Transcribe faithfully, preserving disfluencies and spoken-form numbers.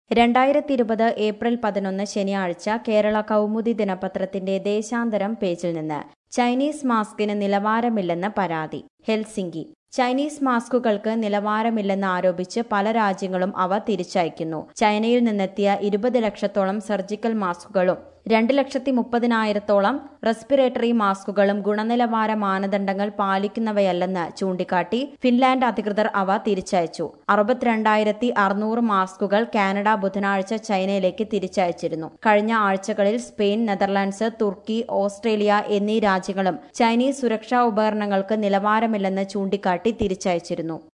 രണ്ടായിരത്തി ഇരുപത് ഏപ്രിൽ പതിനൊന്ന് ശനിയാഴ്ച കേരള കൗമുദി ദിനപത്രത്തിന്റെ ദേശാന്തരം പേജിൽ നിന്ന് ചൈനീസ് മാസ്കിന് നിലവാരമില്ലെന്ന് പരാതി. ഹെൽസിങ്കി. ചൈനീസ് മാസ്കുകൾക്ക് നിലവാരമില്ലെന്ന് ആരോപിച്ച് പല രാജ്യങ്ങളും അവ തിരിച്ചയക്കുന്നു. ചൈനയിൽ നിന്നെത്തിയ ഇരുപത് ലക്ഷത്തോളം സർജിക്കൽ മാസ്കുകളും രണ്ട് ലക്ഷത്തി മുപ്പതിനായിരത്തോളം റെസ്പിറേറ്ററി മാസ്കുകളും ഗുണനിലവാര മാനദണ്ഡങ്ങൾ പാലിക്കുന്നവയല്ലെന്ന് ചൂണ്ടിക്കാട്ടി ഫിൻലാൻഡ് അധികൃതർ അവ തിരിച്ചയച്ചു. അറുപത്തിരണ്ടായിരത്തി അറുന്നൂറ് മാസ്കുകൾ കാനഡ ബുധനാഴ്ച ചൈനയിലേക്ക് തിരിച്ചയച്ചിരുന്നു. കഴിഞ്ഞ ആഴ്ചകളിൽ സ്പെയിൻ, നെതർലാൻഡ്സ്, തുർക്കി, ഓസ്ട്രേലിയ എന്നീ രാജ്യങ്ങളും ചൈനീസ് സുരക്ഷാ ഉപകരണങ്ങൾക്ക് നിലവാരമില്ലെന്ന് ചൂണ്ടിക്കാട്ടി തിരിച്ചയച്ചിരുന്നു.